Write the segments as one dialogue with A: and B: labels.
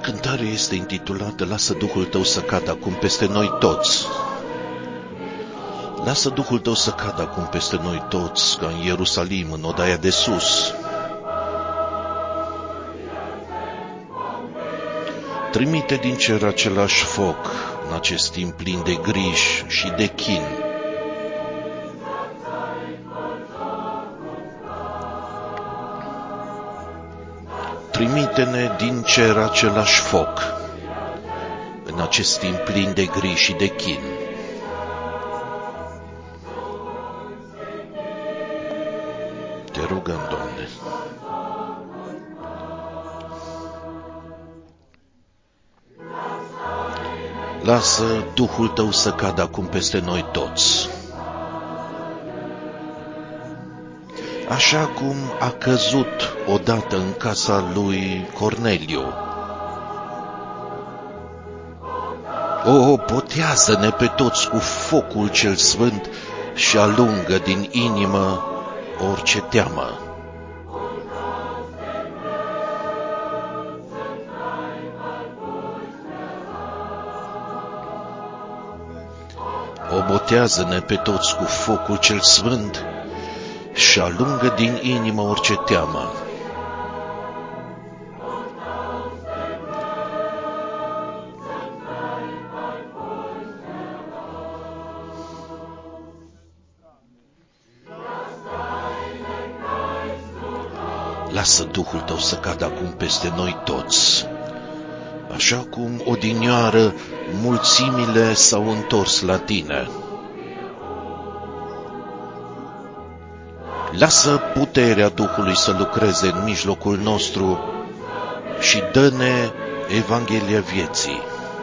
A: cântare este intitulată Lasă Duhul Tău să cadă acum peste noi toți. Lasă Duhul Tău să cadă acum peste noi toți, ca în Ierusalim, în odaia de sus. Trimite din cer același foc în acest timp plin de griji și de chin. Trimite-ne din cer același foc în acest timp plin de griji și de chin. Te rugăm, Doamne. Lasă Duhul Tău să cadă acum peste noi toți. Așa cum a căzut odată în casa lui Corneliu. O, botează-ne pe toți cu focul cel sfânt și alungă din inimă orice teamă. O, botează-ne pe toți cu focul cel sfânt și alungă din inimă orice teamă. Lasă Duhul Tău să cadă acum peste noi toți, așa cum odinioară mulțimile s-au întors la Tine. Lasă puterea Duhului să lucreze în mijlocul nostru și dă-ne Evanghelia vieții.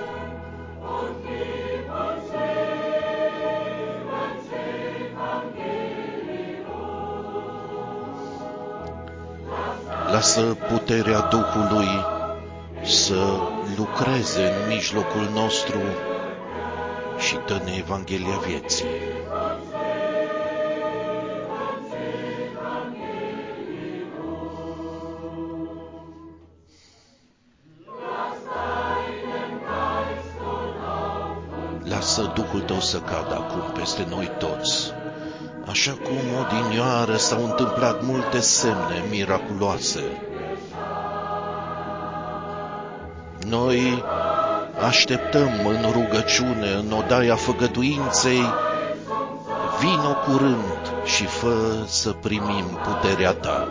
A: Lasă puterea Duhului să lucreze în mijlocul nostru și dă-ne Evanghelia vieții. Lasă Duhul Tău să cadă acum peste noi toți, așa cum odinioară s-au întâmplat multe semne miraculoase. Noi așteptăm în rugăciune, în odaia făgăduinței, vino curând și fă să primim puterea Ta.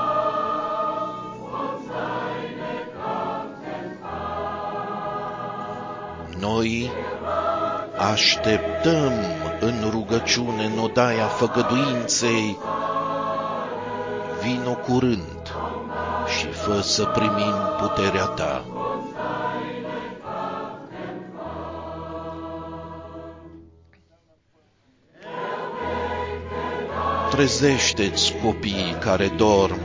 A: Noi așteptăm în rugăciune, în odaia făgăduinței, vino curând și fă să primim puterea Ta. Trezește-ți copiii care dorm.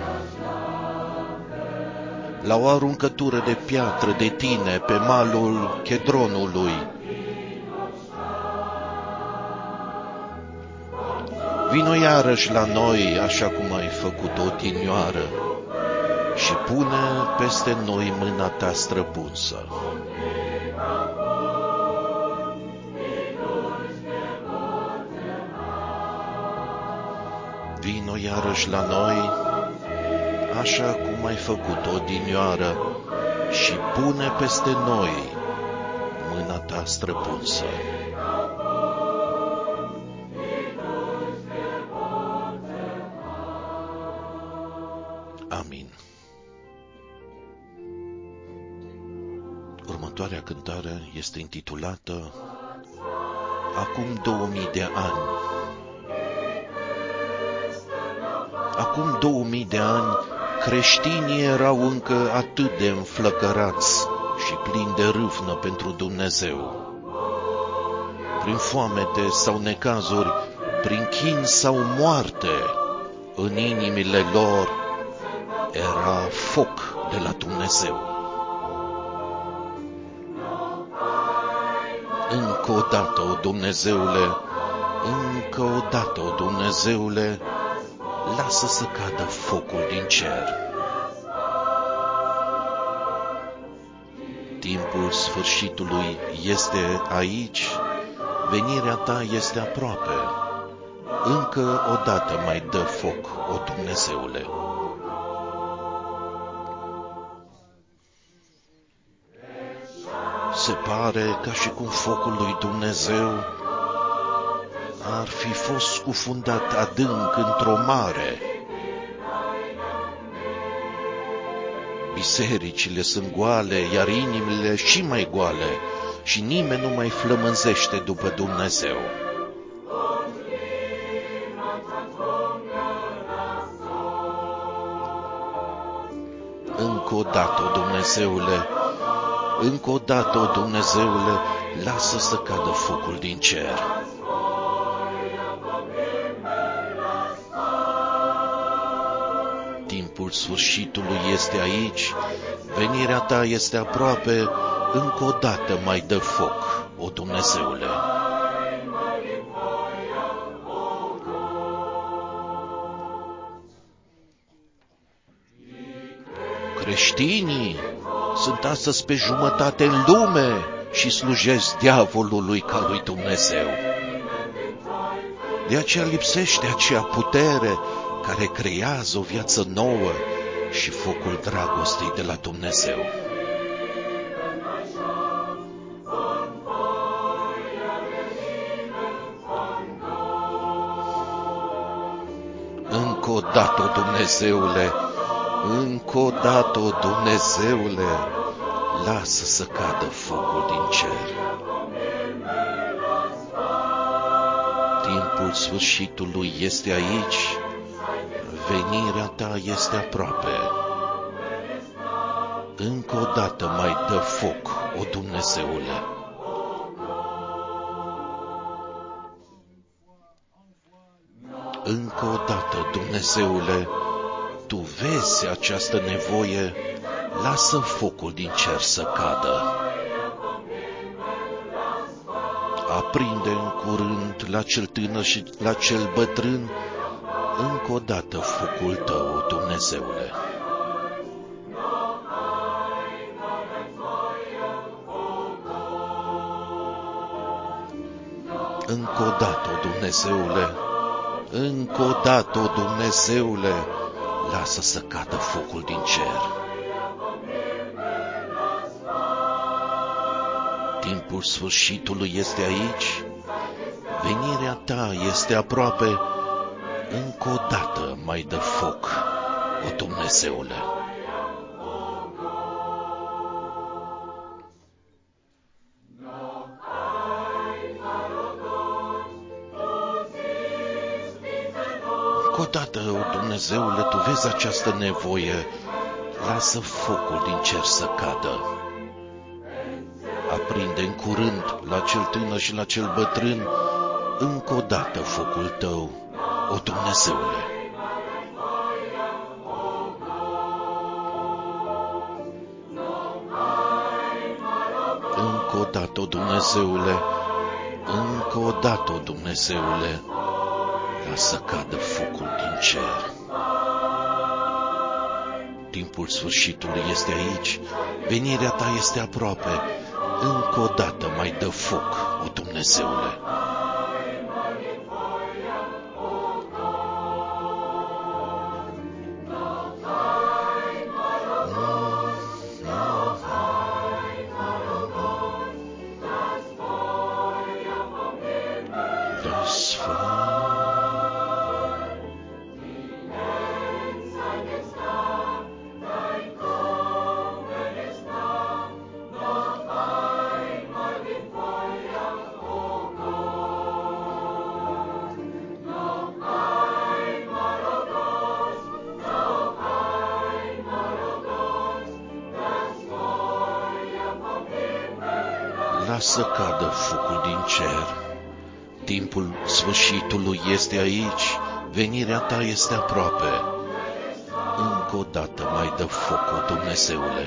A: La o aruncătură de piatră de Tine pe malul Chedronului. Vino iarăși la noi, așa cum ai făcut odinioară, și pune peste noi mâna Ta străpunsă. Vino iarăși la noi, așa cum ai făcut odinioară, și pune peste noi mâna Ta străpunsă. Amin. Următoarea cântare este intitulată Acum 2000 de ani. Acum 2000 de ani, creștinii erau încă atât de înflăcărați și plini de râvnă pentru Dumnezeu. Prin foamete sau necazuri, prin chin sau moarte, în inimile lor era foc de la Dumnezeu. Încă o dată, o Dumnezeule, încă o dată, o Dumnezeule, lasă să cadă focul din cer. Timpul sfârșitului este aici, venirea ta este aproape. Încă o dată mai dă foc, o Dumnezeule. Se pare ca și cum focul lui Dumnezeu ar fi fost scufundat adânc într-o mare. Bisericile sunt goale, iar inimile și mai goale, și nimeni nu mai flămânzește după Dumnezeu. Încă o dată, o Dumnezeule, încă o dată, o Dumnezeule, lasă să cadă focul din cer. Timpul sfârșitului este aici, venirea ta este aproape, încă o dată mai dă foc, o Dumnezeule. Creștinii sunt astăzi pe jumătate în lume și slujesc diavolului ca lui Dumnezeu. De aceea lipsește acea putere care creează o viață nouă și focul dragostei de la Dumnezeu. Încă o dată, o Dumnezeule, încă o dată, o Dumnezeule, lasă să cadă focul din cer. Timpul sfârșitului este aici, venirea ta este aproape. Încă o dată mai dă foc, o Dumnezeule. Încă o dată, Dumnezeule, tu vezi această nevoie, lasă focul din cer să cadă. Aprinde în curând la cel tânăr și la cel bătrân, încă o dată focul tău, Dumnezeule. Încă o dată, Dumnezeule, încă o dată, Dumnezeule, lasă să cadă focul din cer. Timpul sfârșitului este aici, venirea ta este aproape, încă o dată mai dă foc, o Dumnezeule. Încă o dată, o Dumnezeule, tu vezi această nevoie, lasă focul din cer să cadă. Aprinde în curând la cel tânăr și la cel bătrân, încă o dată focul tău, o Dumnezeule. Încă o dată, o Dumnezeule, încă o dată, o Dumnezeule, lasă cadă focul din cer. Timpul sfârșitului este aici, venirea ta este aproape, încă o dată mai dă foc, o Dumnezeule. Lasă cadă focul din cer. Timpul sfârșitului este aici, venirea ta este aproape. Încă o dată mai dă foc, o Dumnezeule.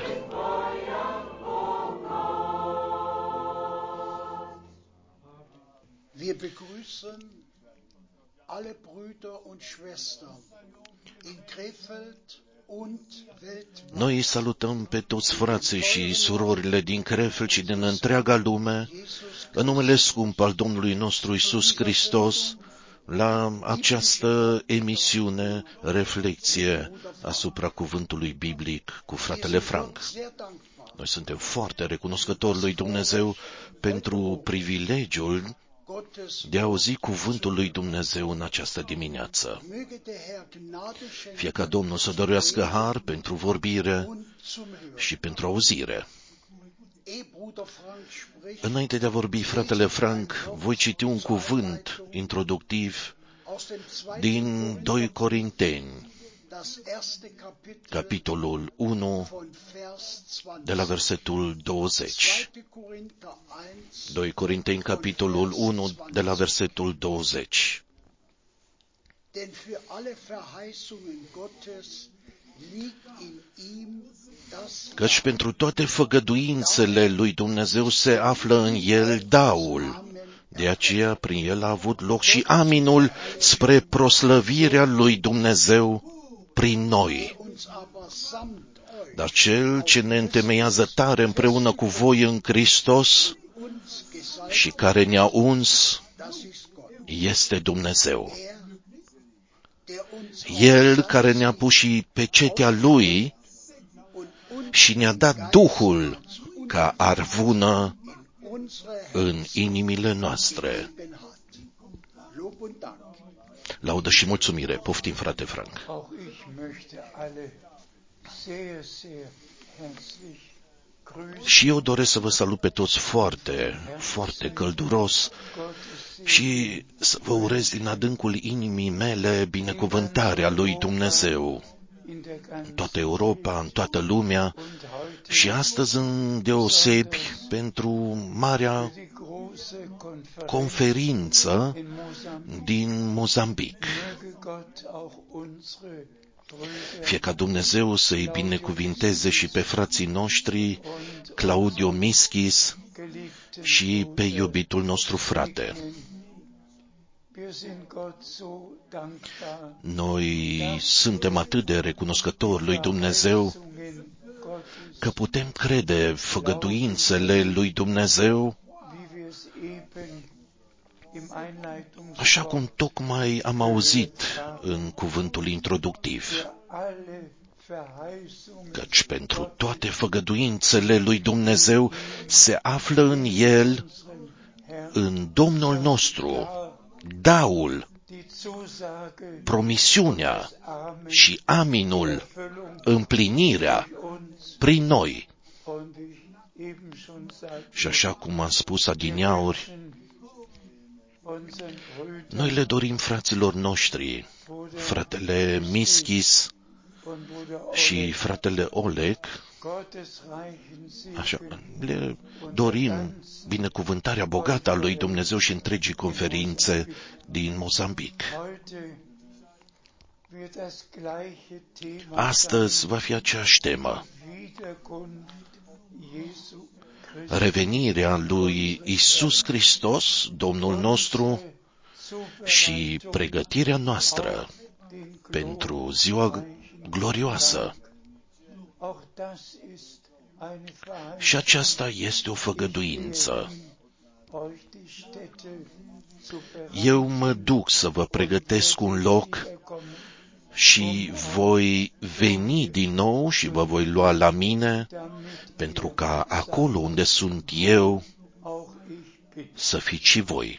B: Wir begrüßen alle Brüder und Schwestern in Krefeld
A: Noi salutăm pe toți frații și surorile din Krefeld și din întreaga lume, în numele scump al Domnului nostru Iisus Hristos, la această emisiune, reflecție asupra cuvântului biblic cu fratele Frank. Noi suntem foarte recunoscători lui Dumnezeu pentru privilegiul de a auzi cuvântul lui Dumnezeu în această dimineață. Fie ca Domnul să dăruiască har pentru vorbire și pentru auzire. Înainte de a vorbi, fratele Frank, voi citi un cuvânt introductiv din 2 Corinteni, capitolul 1, de la versetul 20. 2 Corinteni, capitolul 1, de la versetul 20. Căci pentru toate făgăduințele lui Dumnezeu se află în el daul. De aceea, prin el a avut loc și aminul spre proslăvirea lui Dumnezeu prin noi. Dar cel ce ne întemeiază tare împreună cu voi în Hristos și care ne-a uns este Dumnezeu. El care ne-a pus și pecetea Lui și ne-a dat Duhul ca arvună în inimile noastre. Laudă și mulțumire. Poftim, frate Frank. Și eu doresc să vă salut pe toți foarte, foarte călduros și să vă urez din adâncul inimii mele binecuvântarea lui Dumnezeu în toată Europa, în toată lumea și astăzi îndeosebi pentru marea conferință din Mozambic. Fie ca Dumnezeu să-i binecuvinteze și pe frații noștri, Claudio Mischis și pe iubitul nostru frate. Noi suntem atât de recunoscători lui Dumnezeu că putem crede făgăduințele lui Dumnezeu, așa cum tocmai am auzit în cuvântul introductiv. Căci pentru toate făgăduințele lui Dumnezeu se află în El, în Domnul nostru, daul, promisiunea și aminul, împlinirea prin noi. Și așa cum am spus adineauri, noi le dorim fraților noștri, fratele Mischis și fratele Oleg, așa, le dorim binecuvântarea bogată a lui Dumnezeu și întregii conferințe din Mozambic. Astăzi va fi aceeași temă. Revenirea lui Iisus Hristos, Domnul nostru, și pregătirea noastră pentru ziua glorioasă. Și aceasta este o făgăduință. Eu mă duc să vă pregătesc un loc și voi veni din nou și vă voi lua la mine, pentru ca acolo unde sunt eu să fiți și voi.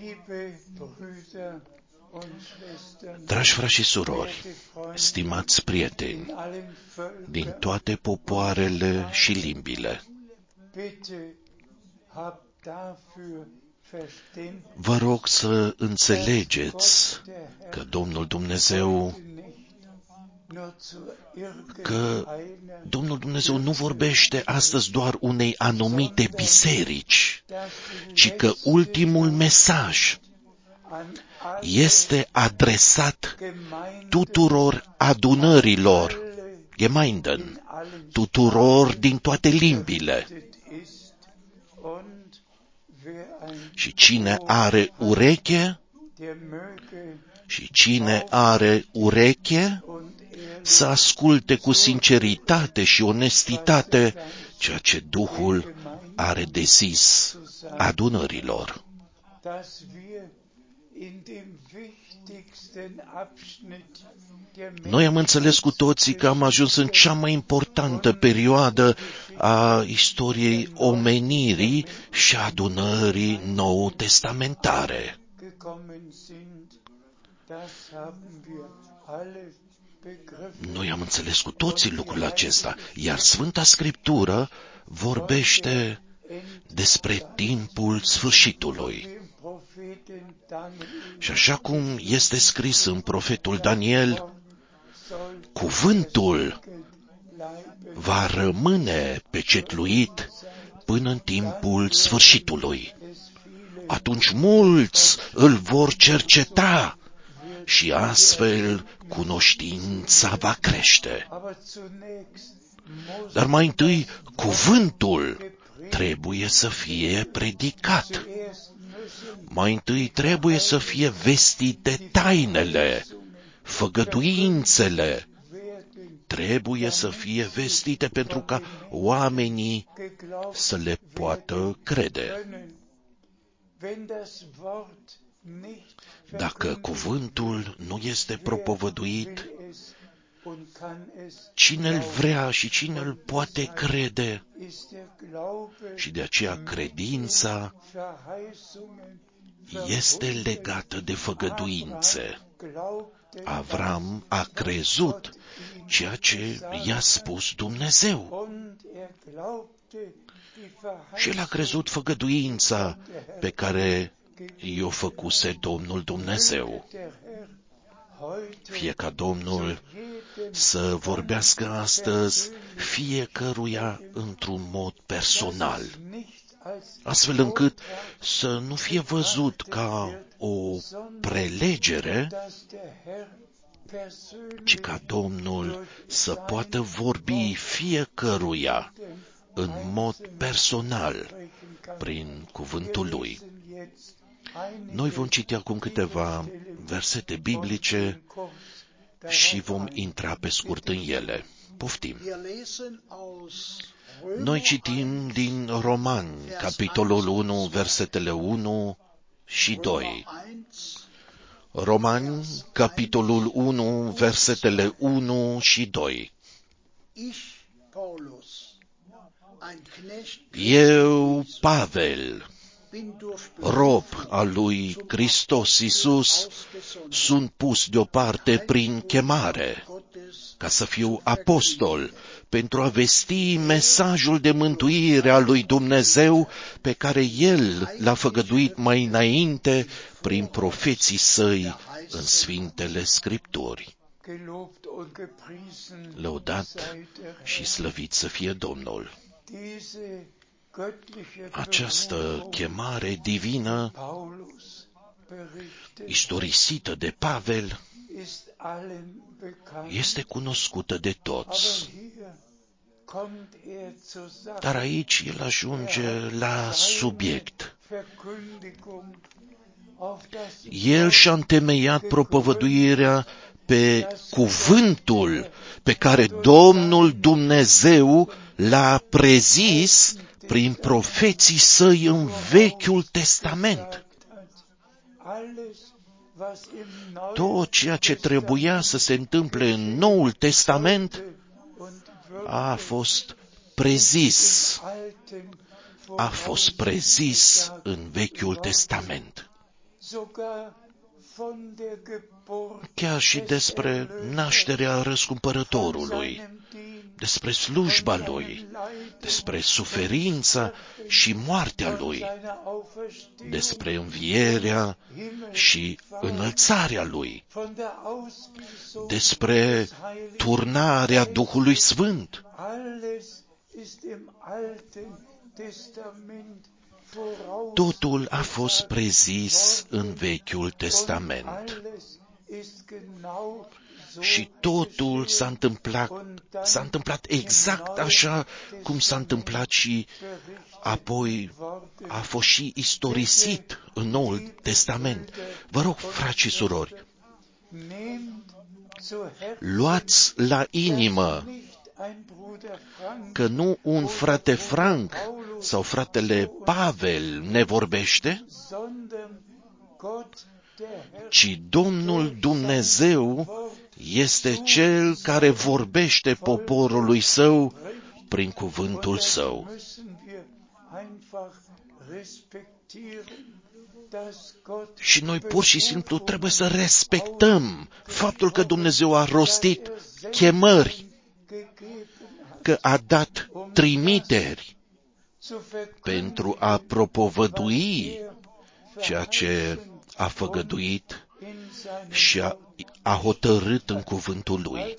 A: Dragi frați și surori, stimați prieteni, din toate popoarele și limbile, vă rog să înțelegeți că Domnul Dumnezeu nu vorbește astăzi doar unei anumite biserici, ci că ultimul mesaj este adresat tuturor adunărilor, Gemeinden, tuturor din toate limbile. Și cine are ureche Și cine are ureche, să asculte cu sinceritate și onestitate ceea ce Duhul are de zis adunărilor. Noi am înțeles cu toții că am ajuns în cea mai importantă perioadă a istoriei omenirii și a adunării nou-testamentare. Noi am înțeles cu toții lucrul acesta, iar Sfânta Scriptură vorbește despre timpul sfârșitului. Și așa cum este scris în profetul Daniel, cuvântul va rămâne pecetluit până în timpul sfârșitului. Atunci mulți îl vor cerceta și astfel cunoștința va crește. Dar mai întâi, cuvântul trebuie să fie predicat. Mai întâi trebuie să fie vestite tainele, făgăduințele. Trebuie să fie vestite pentru ca oamenii să le poată crede. Dacă cuvântul nu este propovăduit, cine îl vrea și cine îl poate crede? Și de aceea credința este legată de făgăduințe. Avram a crezut ceea ce i-a spus Dumnezeu. Și el a crezut făgăduința pe care i-o făcuse Domnul Dumnezeu. Fie ca Domnul să vorbească astăzi fiecăruia într-un mod personal, astfel încât să nu fie văzut ca o prelegere, ci ca Domnul să poată vorbi fiecăruia în mod personal prin cuvântul Lui. Noi vom citi acum câteva versete biblice și vom intra pe scurt în ele. Poftim! Noi citim din Romani, capitolul 1, versetele 1 și 2. Romani, capitolul 1, versetele 1 și 2. Eu, Pavel, rob al lui Hristos Iisus, sunt pus deoparte prin chemare, ca să fiu apostol, pentru a vesti mesajul de mântuire al lui Dumnezeu, pe care El l-a făgăduit mai înainte prin profeții Săi în Sfintele Scripturi. Lăudat și slăvit să fie Domnul! Această chemare divină, istorisită de Pavel, este cunoscută de toți. Dar aici el ajunge la subiect. El și-a întemeiat propovăduirea pe cuvântul pe care Domnul Dumnezeu l-a prezis prin profeții Săi în Vechiul Testament. Tot ceea ce trebuia să se întâmple în Noul Testament a fost prezis. A fost prezis în Vechiul Testament. Chiar și despre nașterea răscumpărătorului, despre slujba Lui, despre suferința și moartea Lui, despre învierea și înălțarea Lui, despre turnarea Duhului Sfânt. Totul a fost prezis în Vechiul Testament. Și totul s-a întâmplat exact așa cum s-a întâmplat și apoi a fost și istorisit în Noul Testament. Vă rog, frați și surori, luați la inimă că nu un frate Frank sau fratele Pavel ne vorbește, ci Domnul Dumnezeu este Cel care vorbește poporului Său prin cuvântul Său. Și noi pur și simplu trebuie să respectăm faptul că Dumnezeu a rostit chemări, că a dat trimiteri pentru a propovădui ceea ce a făgăduit și a hotărât în cuvântul Lui.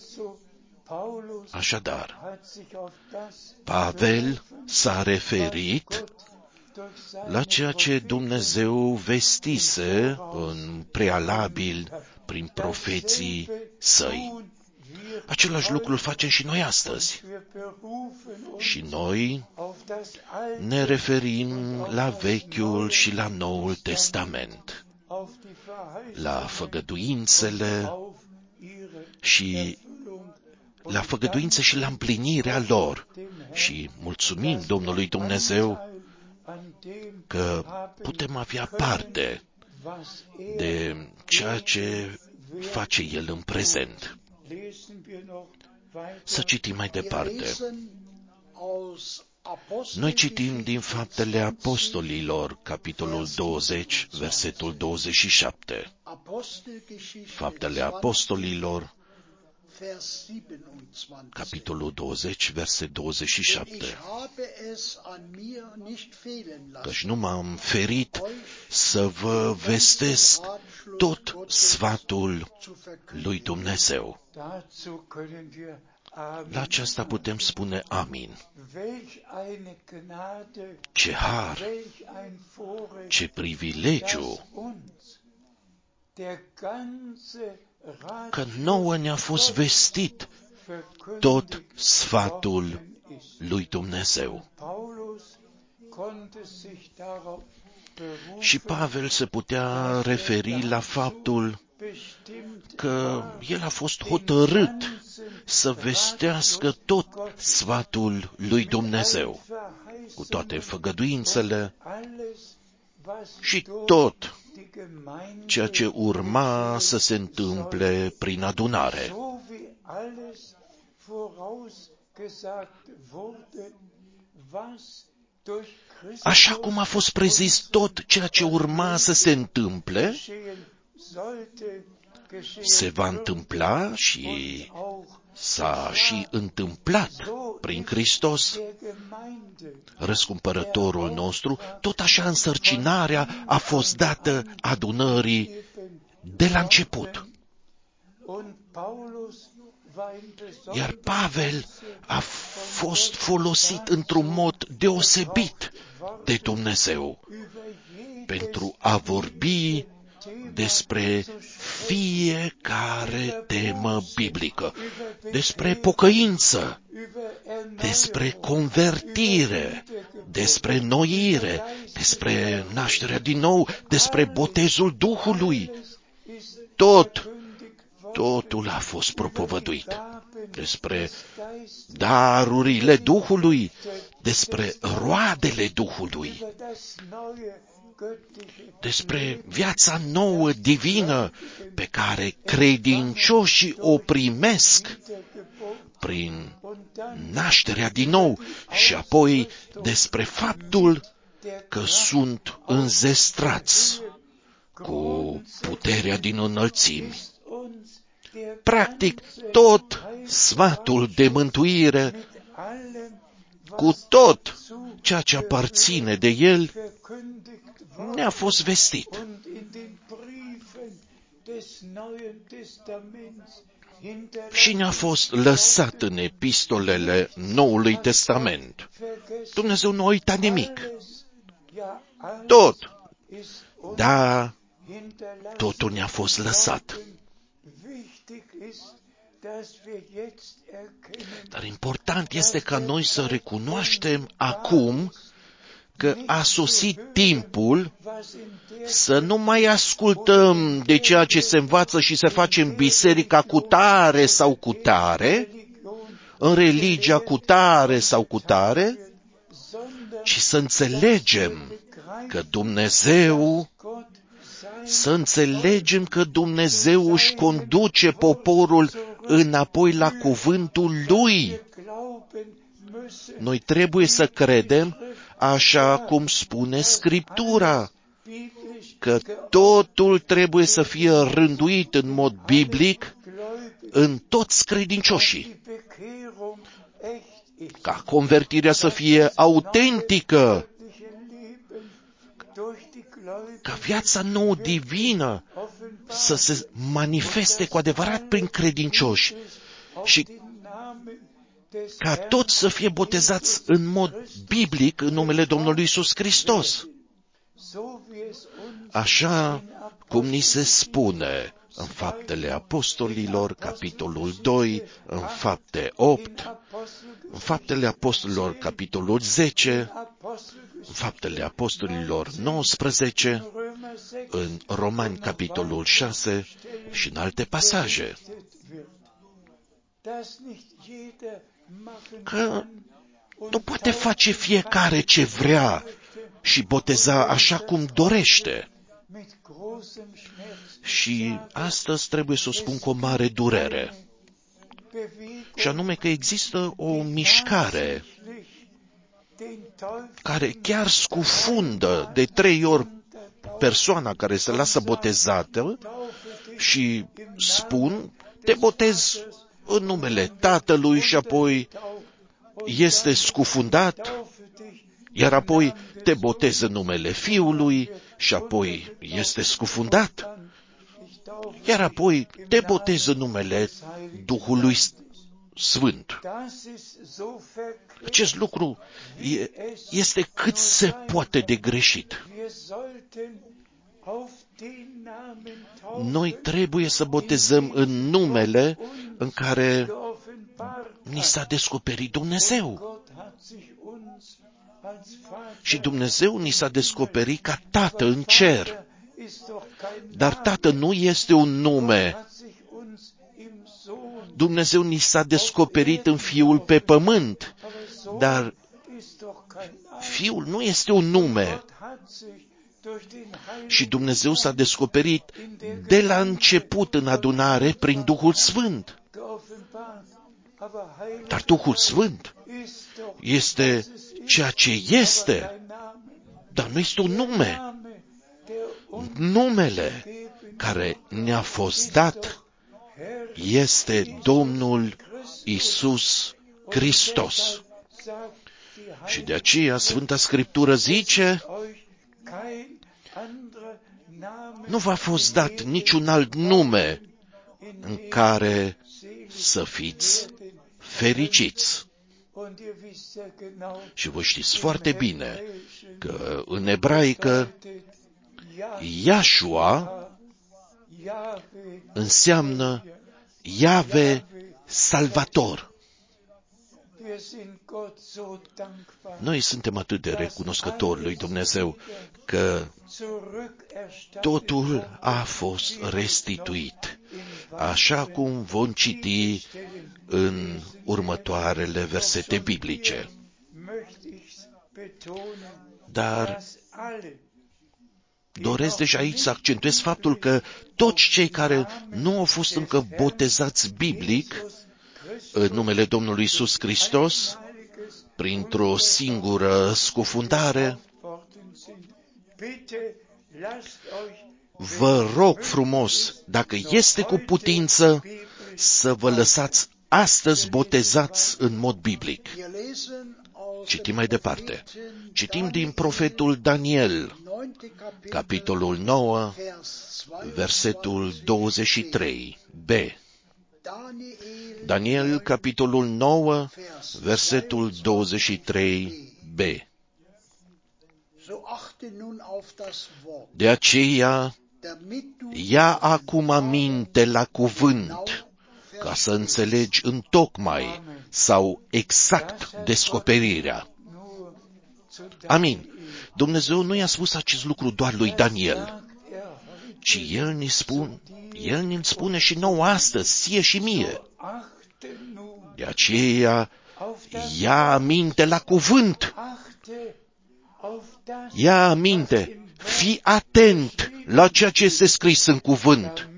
A: Așadar, Pavel s-a referit la ceea ce Dumnezeu vestise în prealabil prin profeții Săi. Același lucru îl facem și noi astăzi. Și noi ne referim la Vechiul și la Noul Testament, la făgăduințele și la împlinirea lor. Și mulțumim Domnului Dumnezeu că putem avea parte de ceea ce face El în prezent. Să citim mai departe. Noi citim din Faptele Apostolilor, capitolul 20, versetul 27. Faptele Apostolilor, capitolul 20, verset 27. Căci nu m-am ferit să vă vestesc tot sfatul lui Dumnezeu. La aceasta putem spune amin. Ce har, ce privilegiu, că nouă ne-a fost vestit tot sfatul lui Dumnezeu. Și Pavel se putea referi la faptul că el a fost hotărât să vestească tot sfatul lui Dumnezeu, cu toate făgăduințele și tot ceea ce urma să se întâmple prin adunare. Așa cum a fost prezis tot ceea ce urma să se întâmple, se va întâmpla și s-a și întâmplat prin Hristos, răscumpărătorul nostru. Tot așa însărcinarea a fost dată adunării de la început. Iar Pavel a fost folosit într-un mod deosebit de Dumnezeu pentru a vorbi despre fiecare temă biblică, despre pocăință, despre convertire, despre înnoire, despre nașterea din nou, despre botezul Duhului. Totul a fost propovăduit. Despre darurile Duhului, despre roadele Duhului, despre viața nouă divină pe care credincioșii o primesc prin nașterea din nou și apoi despre faptul că sunt înzestrați cu puterea din înălțimi. Practic, tot sfatul de mântuire, cu tot ceea ce aparține de el, ne-a fost vestit. Și ne-a fost lăsat în epistolele Noului Testament. Dumnezeu nu a uitat nimic. Totul ne-a fost lăsat. Dar important este ca noi să recunoaștem acum că a sosit timpul să nu mai ascultăm de ceea ce se învață și se face în biserica cu tare sau cu tare, în religia cu tare sau cu tare, ci să înțelegem că Dumnezeu își conduce poporul înapoi la cuvântul Lui. Noi trebuie să credem așa cum spune Scriptura, că totul trebuie să fie rânduit în mod biblic în toți credincioșii, ca convertirea să fie autentică, ca viața nouă divină să se manifeste cu adevărat prin credincioși și ca toți să fie botezați în mod biblic în numele Domnului Iisus Hristos. Așa cum ni se spune în Faptele Apostolilor, capitolul 2, în Fapte 8, în Faptele Apostolilor, capitolul 10, în Faptele Apostolilor 19, în Romani, capitolul 6 și în alte pasaje. Că nu poate face fiecare ce vrea și boteza așa cum dorește. Și astăzi trebuie să o spun cu o mare durere. Și anume că există o mișcare care chiar scufundă de 3 ori persoana care se lasă botezată și spun, te botez în numele Tatălui și apoi este scufundat, iar apoi te botez în numele Fiului și apoi este scufundat, iar apoi te botez în numele Duhului Sfânt. Acest lucru este cât se poate de greșit. Noi trebuie să botezăm în numele în care ni s-a descoperit Dumnezeu. Și Dumnezeu ni s-a descoperit ca Tată în cer. Dar Tată nu este un nume. Dumnezeu ni s-a descoperit în Fiul pe pământ, dar Fiul nu este un nume. Și Dumnezeu s-a descoperit de la început în adunare prin Duhul Sfânt. Dar Duhul Sfânt este ceea ce este, dar nu este un nume. Numele care ne-a fost dat este Domnul Iisus Hristos. Și de aceea Sfânta Scriptură zice, nu v-a fost dat niciun alt nume în care să fiți fericiți. Și vă știți foarte bine că în ebraică Iahșua înseamnă Iahve Salvator. Noi suntem atât de recunoscători lui Dumnezeu că totul a fost restituit, așa cum vom citi în următoarele versete biblice. Dar doresc deja aici să accentuez faptul că toți cei care nu au fost încă botezați biblic în numele Domnului Iisus Hristos, printr-o singură scufundare, vă rog frumos, dacă este cu putință, să vă lăsați astăzi botezați în mod biblic. Citim mai departe. Citim din profetul Daniel, capitolul 9, versetul 23b. Daniel, capitolul 9, versetul 23b. De aceea, ia acum aminte la cuvânt, ca să înțelegi întocmai sau exact descoperirea. Amin. Dumnezeu nu i-a spus acest lucru doar lui Daniel, ci El ne spune și nouă astăzi, ție și mie. De aceea, ia aminte la cuvânt. Ia aminte, fii atent la ceea ce este scris în cuvânt,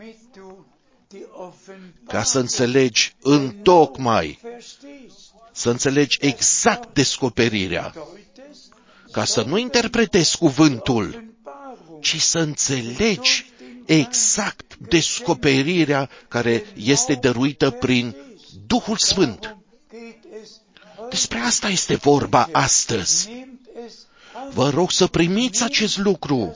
A: ca să înțelegi întocmai, să înțelegi exact descoperirea, ca să nu interpretezi cuvântul, ci să înțelegi exact descoperirea care este dăruită prin Duhul Sfânt. Despre asta este vorba astăzi. Vă rog să primiți acest lucru.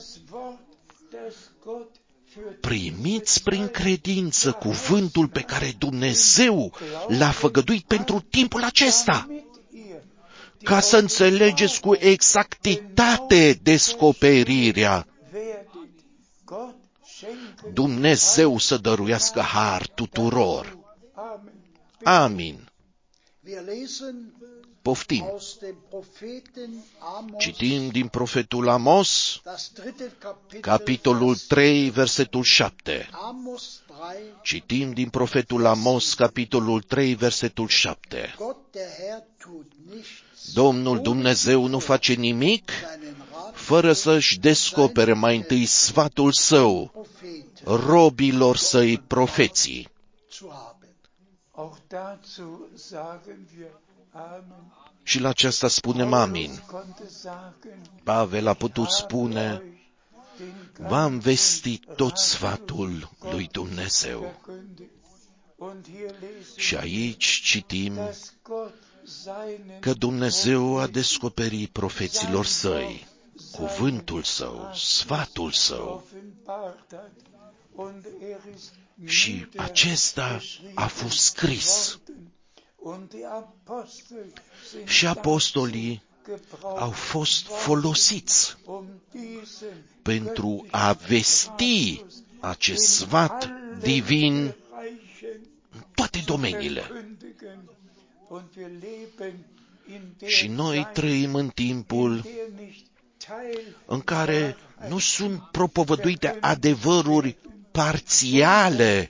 A: Primiți prin credință cuvântul pe care Dumnezeu l-a făgăduit pentru timpul acesta, ca să înțelegeți cu exactitate descoperirea. Dumnezeu să dăruiască har tuturor. Amin. Poftim. Citim din profetul Amos, capitolul 3, versetul 7. Citim din profetul Amos, capitolul 3, versetul 7. Domnul Dumnezeu nu face nimic fără să-și descopere mai întâi sfatul său robilor săi profeții. Și la aceasta spunem amin. Pavel a putut spune, v-am vestit tot sfatul lui Dumnezeu. Și aici citim că Dumnezeu a descoperit profeților săi cuvântul său, sfatul său. Și acesta a fost scris. Și apostolii au fost folosiți pentru a vesti acest sfat divin în toate domeniile. Și noi trăim în timpul în care nu sunt propovăduite adevăruri parțiale,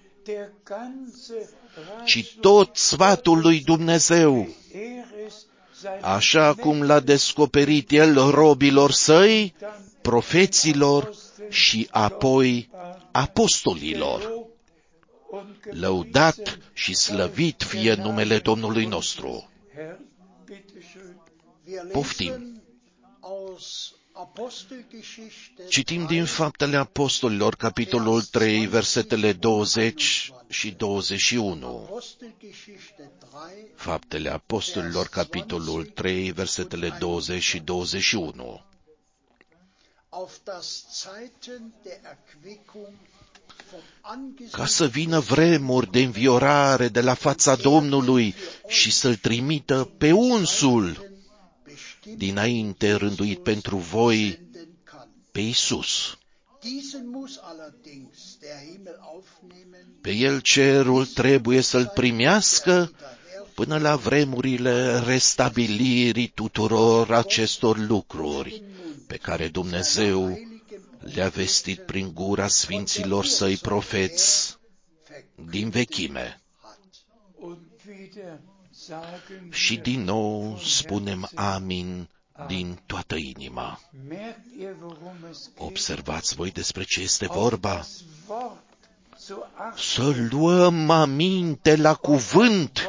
A: ci tot sfatul lui Dumnezeu, așa cum l-a descoperit El robilor săi, profeților și apoi apostolilor. Lăudat și slăvit fie numele Domnului nostru. Poftim. Citim din Faptele Apostolilor, capitolul 3, versetele 20 și 21. Faptele Apostolilor, capitolul 3, versetele 20 și 21. Ca să vină vremuri de înviorare de la fața Domnului și să-L trimită pe unsul dinainte rânduit pentru voi, pe Iisus. Pe El cerul trebuie să-L primească până la vremurile restabilirii tuturor acestor lucruri pe care Dumnezeu le-a vestit prin gura sfinților Săi profeți din vechime. Și din nou spunem amin din toată inima. Observați voi despre ce este vorba. Să luăm aminte la cuvânt.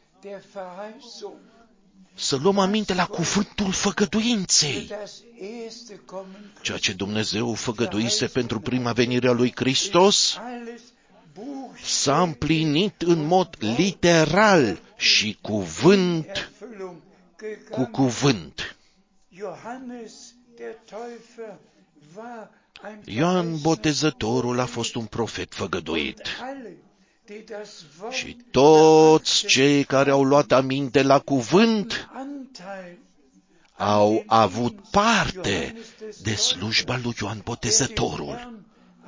A: Să luăm aminte la cuvântul făgăduinței. Ceea ce Dumnezeu făgăduise pentru prima venire a lui Hristos s-a împlinit în mod literal și cuvânt cu cuvânt. Ioan Botezătorul a fost un profet făgăduit. Și toți cei care au luat aminte la cuvânt au avut parte de slujba lui Ioan Botezătorul,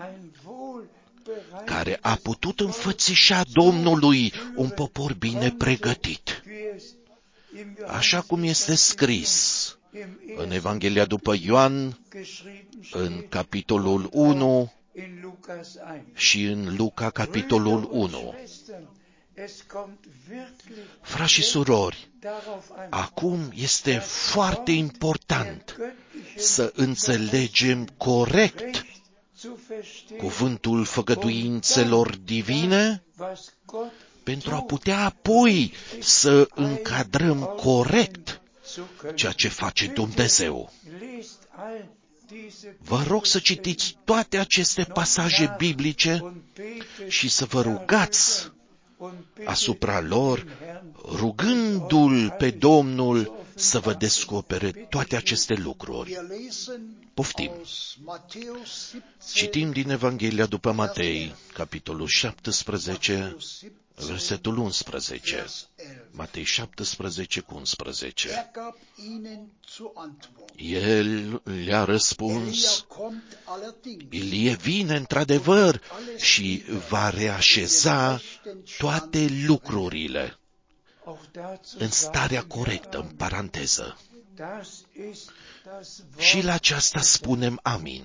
A: care a putut înfățișa Domnului un popor bine pregătit. Așa cum este scris în Evanghelia după Ioan, în capitolul 1 și în Luca, capitolul 1. Frați și surori, acum este foarte important să înțelegem corect cuvântul făgăduințelor divine pentru a putea apoi să încadrăm corect ceea ce face Dumnezeu. Vă rog să citiți toate aceste pasaje biblice și să vă rugați asupra lor, rugându-L pe Domnul să vă descopere toate aceste lucruri. Poftim! Citim din Evanghelia după Matei, capitolul 17, versetul 11. Matei 17 cu 11. El le-a răspuns, Ilie vine într-adevăr și va reașeza toate lucrurile în starea corectă, în paranteză. Și la aceasta spunem amin.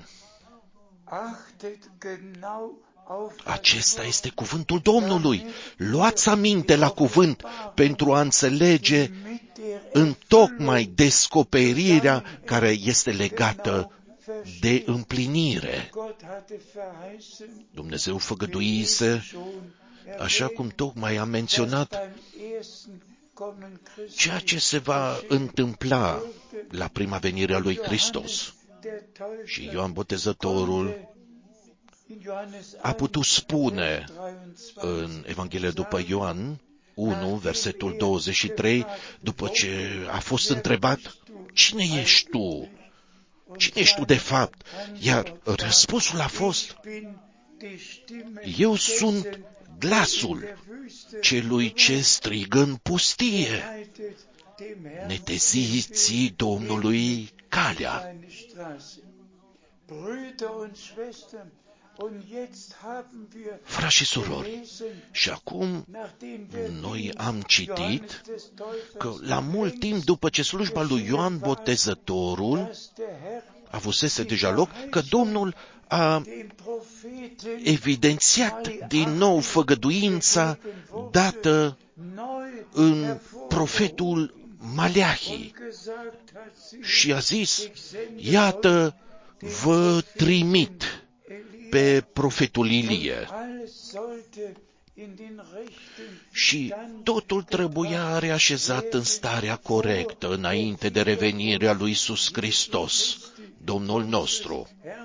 A: Acesta este cuvântul Domnului. Luați aminte la cuvânt pentru a înțelege întocmai descoperirea care este legată de împlinire. Dumnezeu făgăduise, așa cum tocmai am menționat, ceea ce se va întâmpla la prima venire a lui Hristos. Și Ioan Botezătorul a putut spune în Evanghelia după Ioan 1, versetul 23, după ce a fost întrebat, cine ești tu? Cine ești tu de fapt? Iar răspunsul a fost, eu sunt glasul celui ce strigă în pustie. Neteziți Domnului calea. Frați și surori, și acum noi am citit că la mult timp după ce slujba lui Ioan Botezătorul avusese deja loc, că Domnul a evidențiat din nou făgăduința dată în profetul Maleahi și a zis, iată, vă trimit pe profetul Ilie. Și totul trebuia reașezat în starea corectă înainte de revenirea lui Iisus Hristos, Domnul nostru.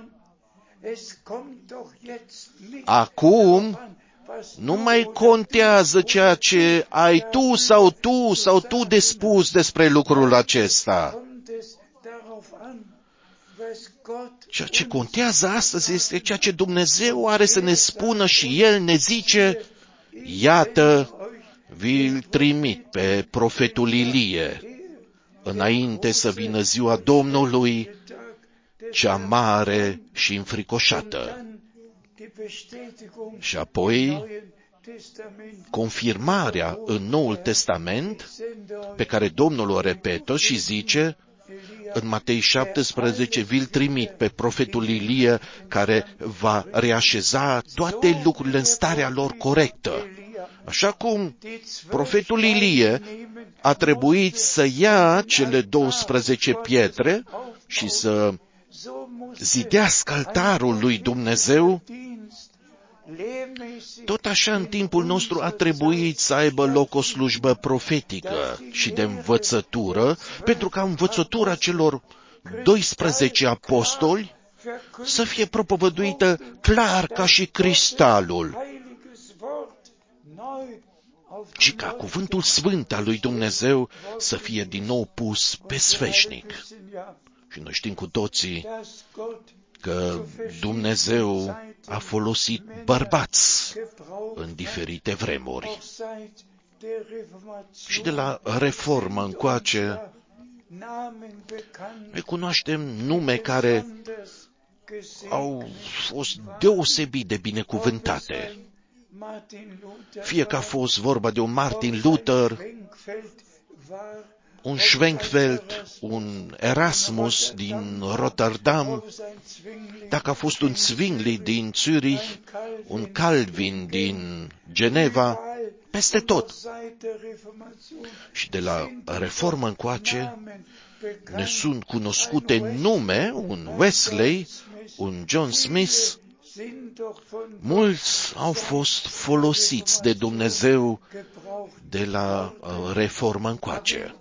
A: Acum nu mai contează ceea ce ai tu de spus despre lucrul acesta. Ceea ce contează astăzi este ceea ce Dumnezeu are să ne spună și El ne zice, iată, vi-l trimit pe profetul Ilie, înainte să vină ziua Domnului, cea mare și înfricoșată. Și apoi, confirmarea în Noul Testament, pe care Domnul o repetă și zice, în Matei 17, vi-l trimit pe profetul Ilie, care va reașeza toate lucrurile în starea lor corectă. Așa cum profetul Ilie a trebuit să ia cele 12 pietre și să zidească altarul lui Dumnezeu, tot așa în timpul nostru a trebuit să aibă loc o slujbă profetică și de învățătură, pentru ca învățătura celor 12 apostoli să fie propovăduită clar ca și cristalul și ca cuvântul sfânt al lui Dumnezeu să fie din nou pus pe sfeșnic. Și noi știm cu toții că Dumnezeu a folosit bărbați în diferite vremuri. Și de la Reformă încoace, noi cunoaștem nume care au fost deosebit de binecuvântate. Fie că a fost vorba de un Martin Luther, un Schwenkfeld, un Erasmus din Rotterdam, dacă a fost un Zwingli din Zürich, un Calvin din Geneva, peste tot. Și de la Reformă încoace ne sunt cunoscute nume, un Wesley, un John Smith. Mulți au fost folosiți de Dumnezeu de la Reformă încoace.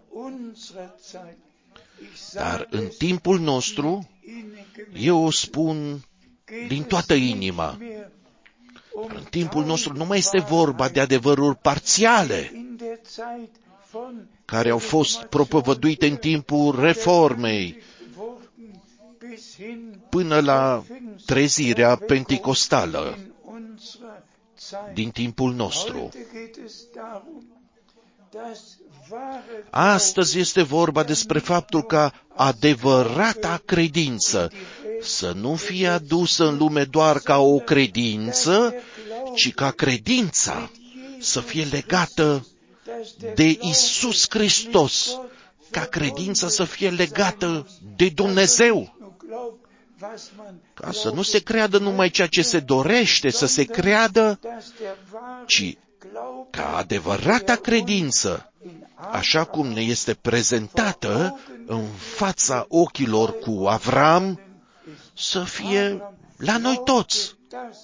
A: Dar în timpul nostru, eu o spun din toată inima, în timpul nostru nu mai este vorba de adevăruri parțiale care au fost propovăduite în timpul Reformei până la trezirea penticostală din timpul nostru. Astăzi este vorba despre faptul că adevărata credință să nu fie adusă în lume doar ca o credință, ci ca credința să fie legată de Iisus Hristos, ca credința să fie legată de Dumnezeu, ca să nu se creadă numai ceea ce se dorește să se creadă, ci ca adevărata credință, așa cum ne este prezentată în fața ochilor cu Avram, să fie la noi toți.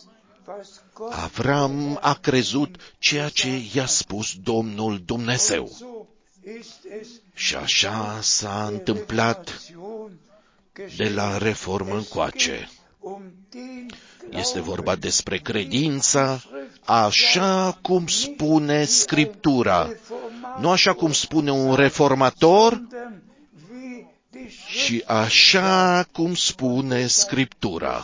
A: Avram a crezut ceea ce i-a spus Domnul Dumnezeu. Și așa s-a întâmplat de la Reformă încoace. Este vorba despre credința așa cum spune Scriptura. Nu așa cum spune un reformator, ci așa cum spune Scriptura.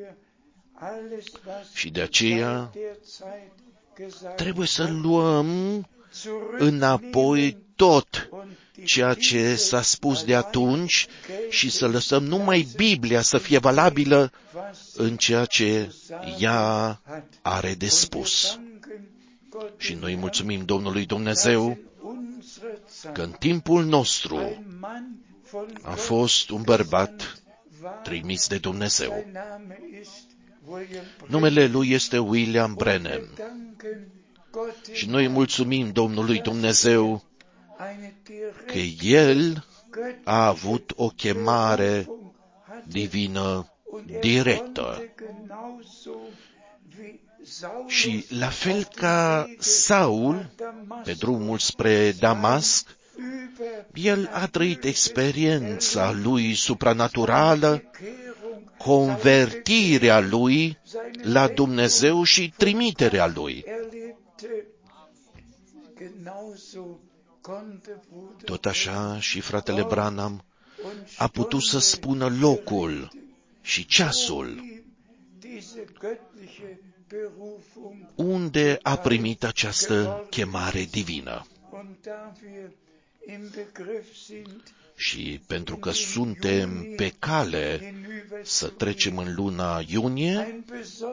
A: Și de aceea trebuie să luăm înapoi tot ceea ce s-a spus de atunci și să lăsăm numai Biblia să fie valabilă în ceea ce ea are de spus. Și noi mulțumim Domnului Dumnezeu că în timpul nostru a fost un bărbat trimis de Dumnezeu. Numele lui este William Branham. Și noi mulțumim Domnului Dumnezeu că el a avut o chemare divină directă. Și la fel ca Saul, pe drumul spre Damasc, el a trăit experiența lui supranaturală, convertirea lui la Dumnezeu și trimiterea lui. Tot așa și fratele Branham a putut să spună locul și ceasul unde a primit această chemare divină. Și pentru că suntem pe cale să trecem în luna iunie,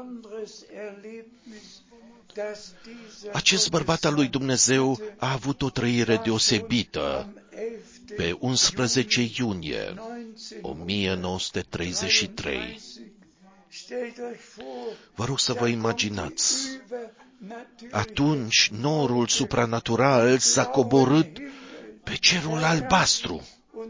A: acest bărbat al lui Dumnezeu a avut o trăire deosebită pe 11 iunie 1933. Vă rog să vă imaginați, atunci norul supranatural s-a coborât pe cerul albastru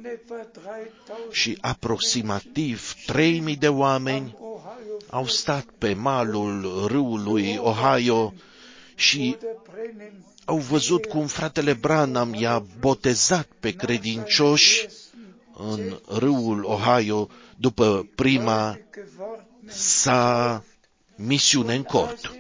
A: și aproximativ 3.000 de oameni au stat pe malul râului Ohio și au văzut cum fratele Branham i-a botezat pe credincioși în râul Ohio după prima sa misiune în cort.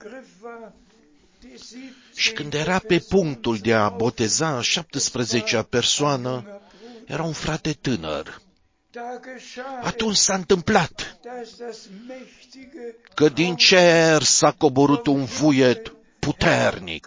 A: Și când era pe punctul de a boteza a 17-a persoană, era un frate tânăr. Atunci s-a întâmplat că din cer s-a coborât un vuiet puternic.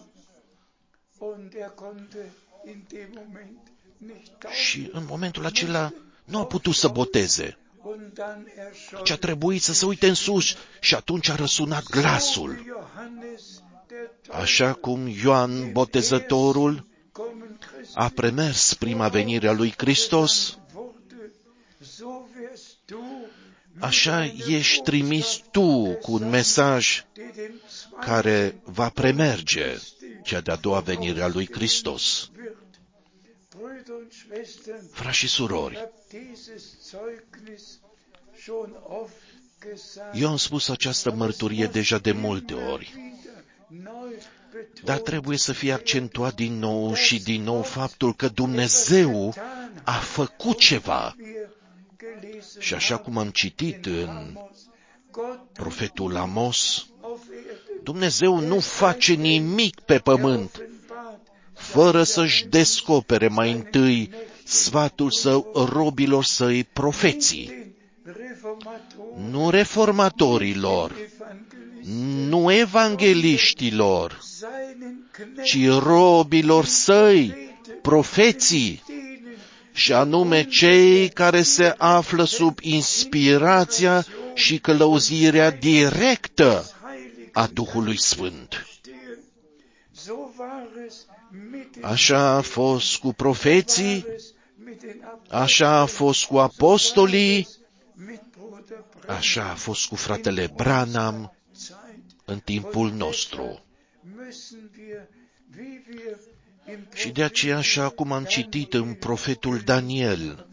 A: Și în momentul acela nu a putut să boteze. Ci a trebuit să se uite în sus și atunci a răsunat glasul. Așa cum Ioan Botezătorul a premers prima venire a lui Hristos, așa ești trimis tu cu un mesaj care va premerge cea de-a doua venire a lui Hristos. Frați și surori, eu am spus această mărturie deja de multe ori, dar trebuie să fie accentuat din nou și din nou faptul că Dumnezeu a făcut ceva. Și așa cum am citit în profetul Amos, Dumnezeu nu face nimic pe pământ fără să-și descopere mai întâi sfatul său robilor săi profeții. Nu reformatorilor, nu evangeliștilor, ci robilor săi, profeții, și anume cei care se află sub inspirația și călăuzirea directă a Duhului Sfânt. Așa a fost cu profeții, așa a fost cu apostolii, așa a fost cu fratele Branham în timpul nostru. Și de aceea, așa cum am citit în profetul Daniel,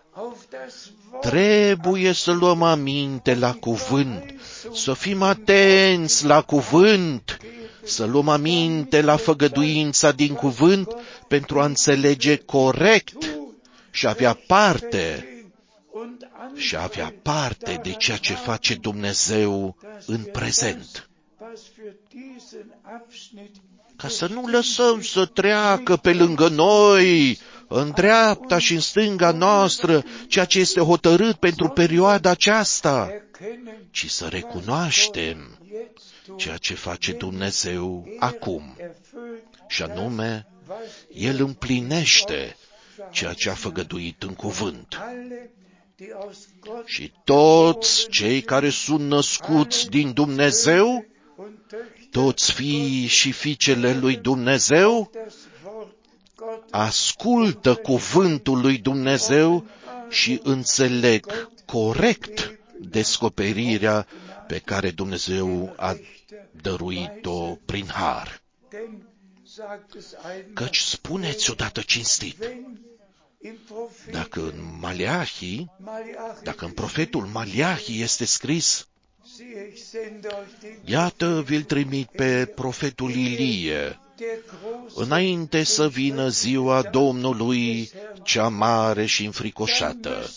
A: trebuie să luăm aminte la cuvânt, să fim atenți la cuvânt, să luăm aminte la făgăduința din cuvânt pentru a înțelege corect și avea parte de ceea ce face Dumnezeu în prezent. Ca să nu lăsăm să treacă pe lângă noi, în dreapta și în stânga noastră, ceea ce este hotărât pentru perioada aceasta, ci să recunoaștem ceea ce face Dumnezeu acum. Și anume, El împlinește ceea ce a făgăduit în cuvânt. Și toți cei care sunt născuți din Dumnezeu, toți fiii și fiicele lui Dumnezeu, ascultă cuvântul lui Dumnezeu și înțeleg corect descoperirea pe care Dumnezeu a dăruit-o prin har. Căci spuneți odată cinstit, dacă în profetul Maleahi este scris, iată, vi-l trimit pe profetul Ilie, înainte să vină ziua Domnului cea mare și înfricoșată.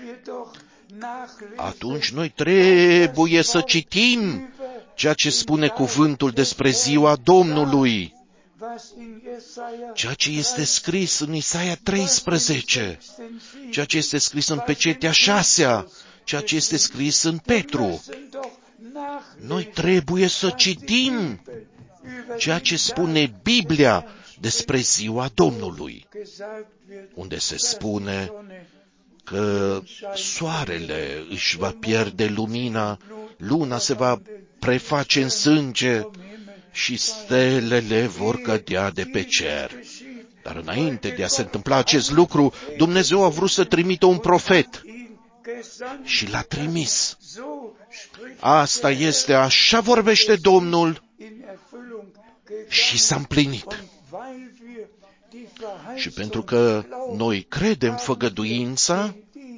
A: Atunci noi trebuie să citim ceea ce spune cuvântul despre ziua Domnului, ceea ce este scris în Isaia 13, ceea ce este scris în Pecetea 6, ceea ce este scris în Petru. Noi trebuie să citim ceea ce spune Biblia despre ziua Domnului, unde se spune că soarele își va pierde lumina, luna se va preface în sânge și stelele vor cădea de pe cer. Dar înainte de a se întâmpla acest lucru, Dumnezeu a vrut să trimită un profet și l-a trimis. Asta este, așa vorbește Domnul, și s-a împlinit. Și pentru că noi credem făgăduința,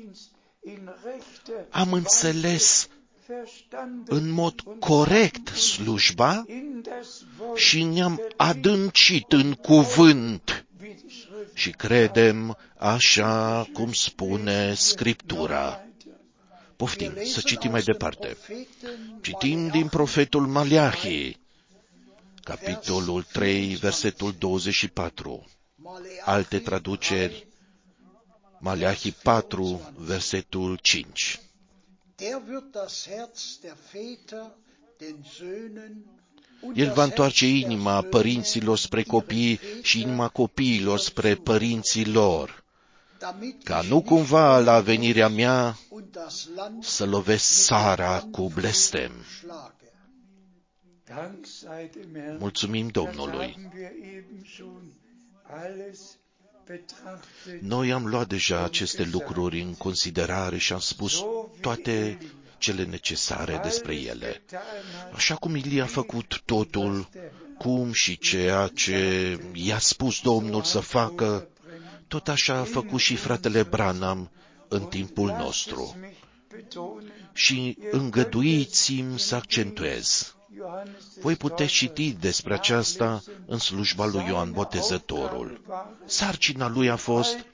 A: am înțeles în mod corect slujba și ne-am adâncit în cuvânt și credem așa cum spune Scriptura. Poftim, să citim mai departe. Citim din profetul Maleahi, capitolul 3, versetul 24. Alte traduceri, Maleahi 4, versetul 5. El va întoarce inima părinților spre copii și inima copiilor spre părinții lor, ca nu cumva la venirea mea să lovesc țara cu blestem. Mulțumim Domnului. Noi am luat deja aceste lucruri în considerare și am spus toate cele necesare despre ele. Așa cum Ilie a făcut totul, cum și ceea ce i-a spus Domnul să facă, tot așa a făcut și fratele Branham în timpul nostru. Și îngăduiți-mi să accentuez. Voi puteți citi despre aceasta în slujba lui Ioan Botezătorul. Sarcina lui a fost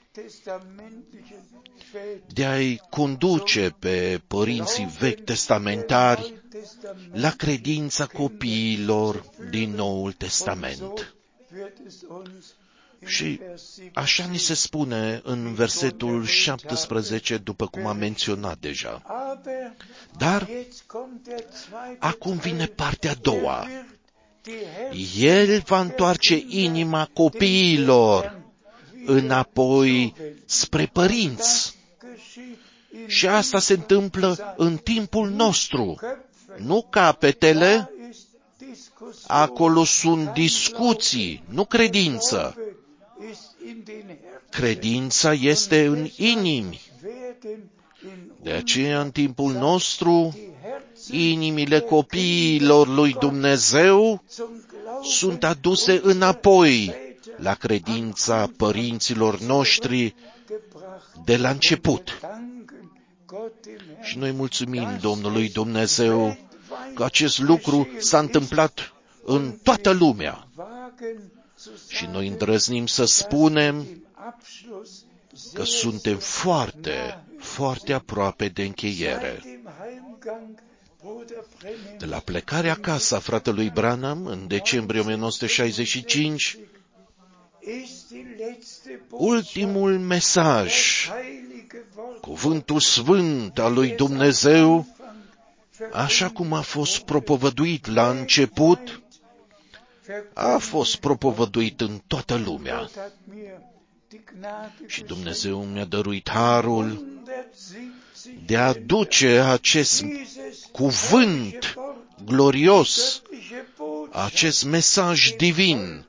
A: de a-i conduce pe părinții vechi testamentari la credința copiilor din Noul Testament. Și așa ni se spune în versetul 17, după cum am menționat deja. Dar acum vine partea a doua. El va întoarce inima copiilor înapoi spre părinți. Și asta se întâmplă în timpul nostru. Nu capetele, acolo sunt discuții, nu credință. Credința este în inimi. De aceea, în timpul nostru, inimile copiilor lui Dumnezeu sunt aduse înapoi la credința părinților noștri de la început. Și noi mulțumim Domnului Dumnezeu că acest lucru s-a întâmplat în toată lumea. Și noi îndrăznim să spunem că suntem foarte, foarte aproape de încheiere. De la plecarea acasă a fratelui Branham în decembrie 1965, ultimul mesaj, cuvântul sfânt al lui Dumnezeu, așa cum a fost propovăduit la început, a fost propovăduit în toată lumea. Și Dumnezeu mi-a dăruit harul de a duce acest cuvânt glorios, acest mesaj divin,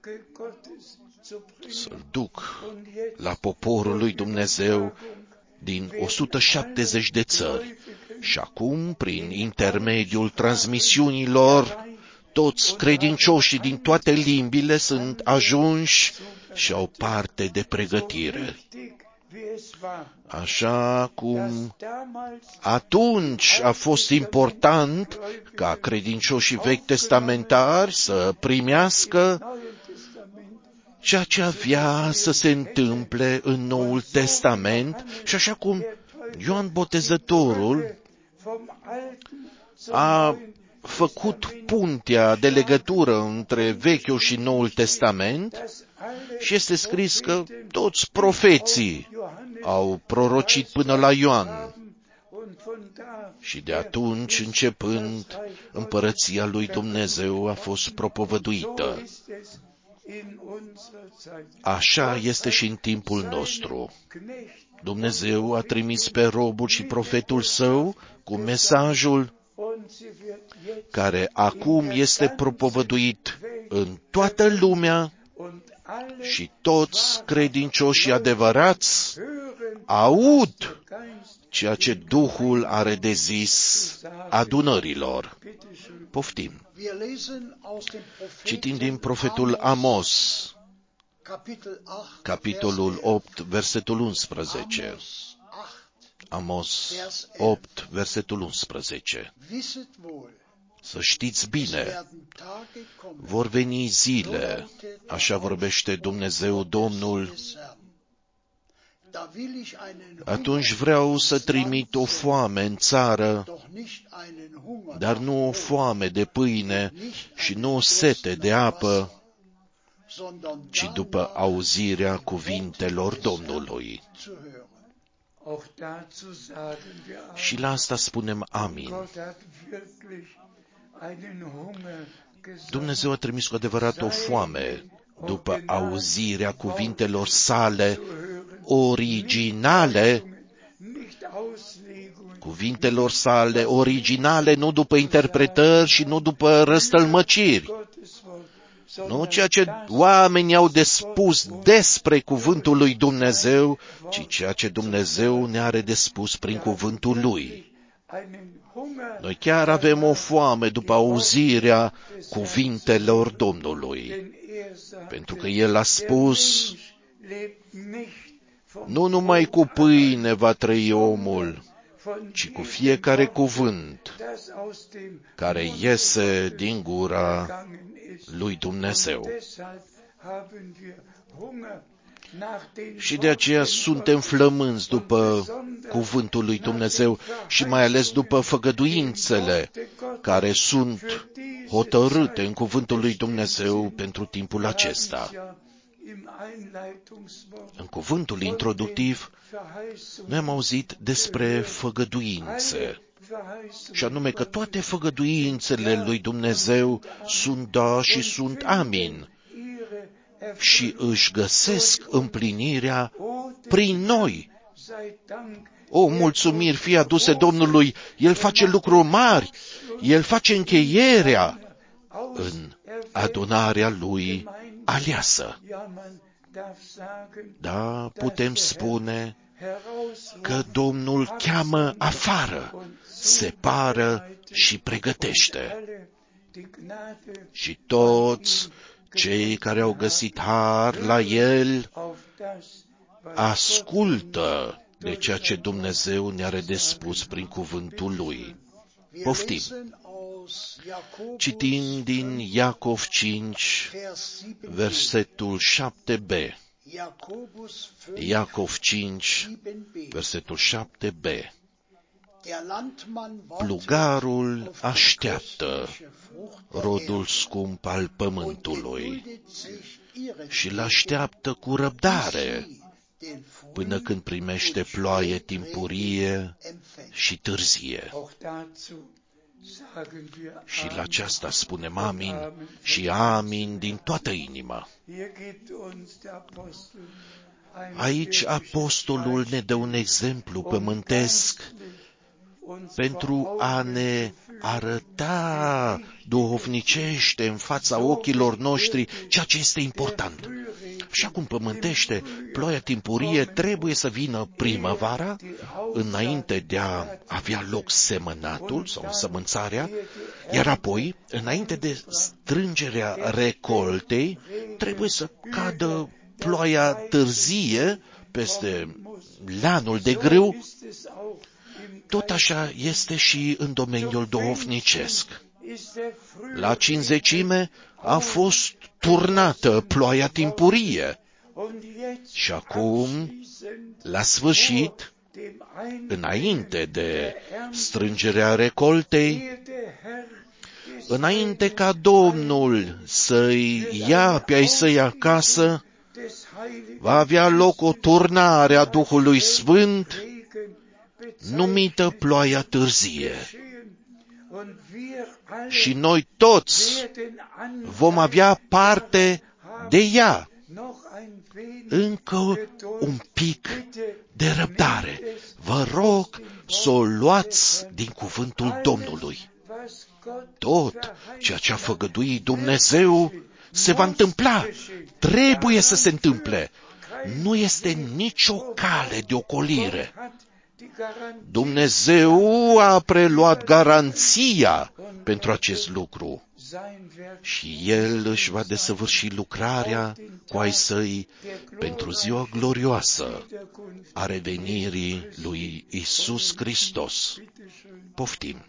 A: să-l duc la poporul lui Dumnezeu din 170 de țări. Și acum, prin intermediul transmisiunilor, toți credincioșii din toate limbile sunt ajunși și au parte de pregătire. Așa cum atunci a fost important ca credincioșii vechi testamentari să primească ceea ce avea să se întâmple în Noul Testament și așa cum Ioan Botezătorul a făcut puntea de legătură între Vechiul și Noul Testament și este scris că toți profeții au prorocit până la Ioan. Și de atunci, începând, împărăția lui Dumnezeu a fost propovăduită. Așa este și în timpul nostru. Dumnezeu a trimis pe robul și profetul său cu mesajul care acum este propovăduit în toată lumea și toți credincioșii adevărați aud ceea ce Duhul are de zis adunărilor. Poftim. Citim din profetul Amos, capitolul 8, versetul 11. Amos 8, versetul 11. Să știți bine, vor veni zile, așa vorbește Dumnezeu Domnul, atunci vreau să trimit o foame în țară, dar nu o foame de pâine și nu o sete de apă, ci după auzirea cuvintelor Domnului. Și la asta spunem amin. Dumnezeu a trimis cu adevărat o foame după auzirea cuvintelor sale originale, cuvintelor sale originale, nu după interpretări și nu după răstălmăciri, Nu ceea ce oamenii au de spus despre cuvântul lui Dumnezeu, ci ceea ce Dumnezeu ne are de spus prin cuvântul lui. Noi chiar avem o foame după auzirea cuvintelor Domnului, pentru că El a spus, nu numai cu pâine va trăi omul, ci cu fiecare cuvânt care iese din gura lui Dumnezeu. Și de aceea suntem flămânzi după cuvântul lui Dumnezeu și mai ales după făgăduințele care sunt hotărâte în cuvântul lui Dumnezeu pentru timpul acesta. În cuvântul introductiv, noi am auzit despre făgăduințe, și anume că toate făgăduințele lui Dumnezeu sunt da și sunt amin și își găsesc împlinirea prin noi. O, mulțumiri fie aduse Domnului, El face lucruri mari, El face încheierea în adunarea Lui aleasă. Da, putem spune că Domnul cheamă afară, separă și pregătește. Și toți cei care au găsit har la El ascultă de ceea ce Dumnezeu ne are de spus prin cuvântul Lui. Poftim. Citim din Iacov 5, versetul 7b. Iacov 5, versetul 7b. Plugarul așteaptă rodul scump al pământului și îl așteaptă cu răbdare până când primește ploaie timpurie și târzie. Și la aceasta spunem amin și amin din toată inima. Aici apostolul ne dă un exemplu pământesc pentru a ne arăta duhovnicește în fața ochilor noștri ceea ce este important. Așa cum pământește, ploaia timpurie trebuie să vină primăvara, înainte de a avea loc semănatul sau sămânțarea, iar apoi, înainte de strângerea recoltei, trebuie să cadă ploaia târzie peste lanul de grâu. Tot așa este și în domeniul duhovnicesc. La Cincizecime a fost turnată ploaia timpurie și acum, la sfârșit, înainte de strângerea recoltei, înainte ca Domnul să-i ia pe ai săi acasă, va avea loc o turnare a Duhului Sfânt, numită ploaia târzie. Și noi toți vom avea parte de ea. Încă un pic de răbdare. Vă rog să o luați din cuvântul Domnului. Tot ceea ce a făgăduit Dumnezeu se va întâmpla. Trebuie să se întâmple. Nu este nicio cale de ocolire. Dumnezeu a preluat garanția pentru acest lucru și El își va desăvârși lucrarea cu ai săi pentru ziua glorioasă a revenirii lui Iisus Hristos. Poftim.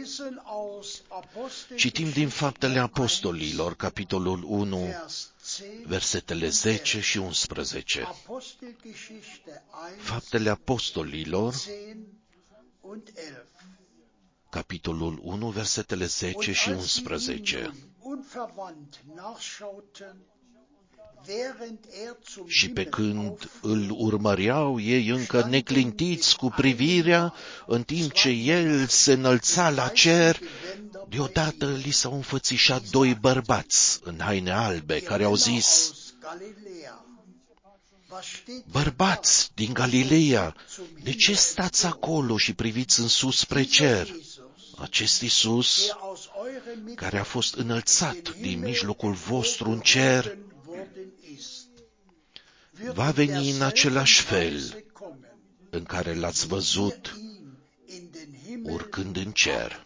A: Citim din Faptele Apostolilor, capitolul 1, versetele 10 și 11. Faptele Apostolilor, capitolul 1, versetele 10 și 11. Și pe când îl urmăreau ei încă neclintiți cu privirea, în timp ce el se înălța la cer, deodată li s-au înfățișat doi bărbați în haine albe, care au zis: bărbați din Galileea, de ce stați acolo și priviți în sus spre cer? Acest Iisus, care a fost înălțat din mijlocul vostru în cer, va veni în același fel în care l-ați văzut urcând în cer.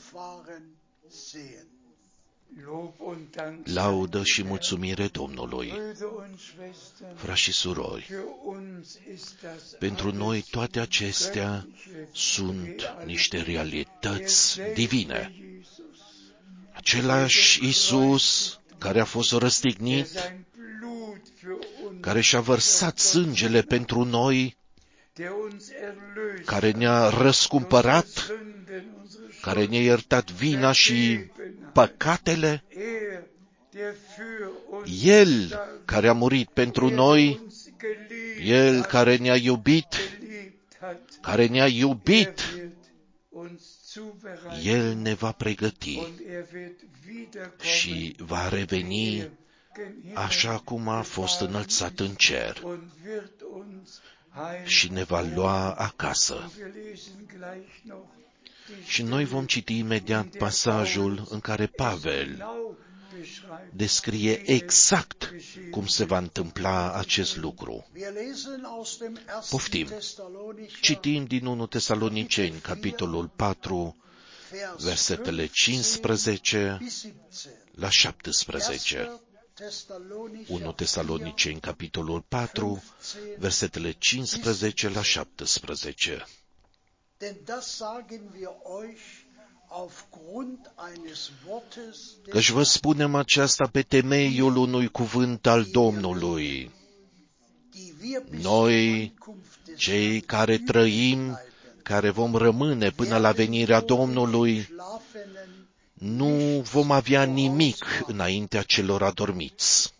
A: Laudă și mulțumire Domnului. Frați și surori, pentru noi toate acestea sunt niște realități divine. Același Iisus care a fost răstignit, care și-a vărsat sângele pentru noi, care ne-a răscumpărat, care ne-a iertat vina și păcatele, El care a murit pentru noi, El care ne-a iubit, El ne va pregăti și va reveni așa cum a fost înălțat în cer și ne va lua acasă. Și noi vom citi imediat pasajul în care Pavel descrie exact cum se va întâmpla acest lucru. Poftim. Citim din 1 Tesaloniceni, capitolul 4, versetele 15 la 17. 1 Tesaloniceni, capitolul 4, versetele 15 la 17. Căci vă spunem aceasta pe temeiul unui cuvânt al Domnului. Noi, cei care trăim, care vom rămâne până la venirea Domnului, nu vom avea nimic înaintea celor adormiți.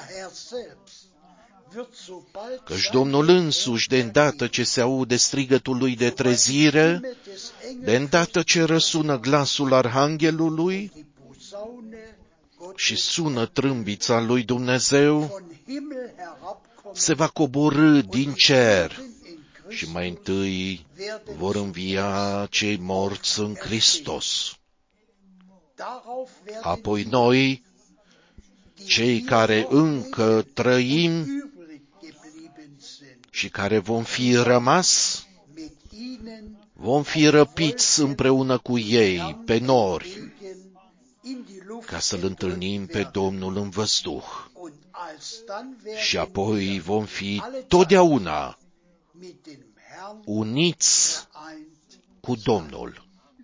A: Căci Domnul însuși, de îndată ce se aude strigătul lui de trezire, de îndată ce răsună glasul arhanghelului și sună trâmbița lui Dumnezeu, se va coborî din cer și mai întâi vor învia cei morți în Hristos. Apoi noi, cei care încă trăim și care vom fi rămas, vom fi răpiți împreună cu ei pe nori, ca să-L întâlnim pe Domnul în văzduh. Și apoi vom fi totdeauna uniți cu Domnul.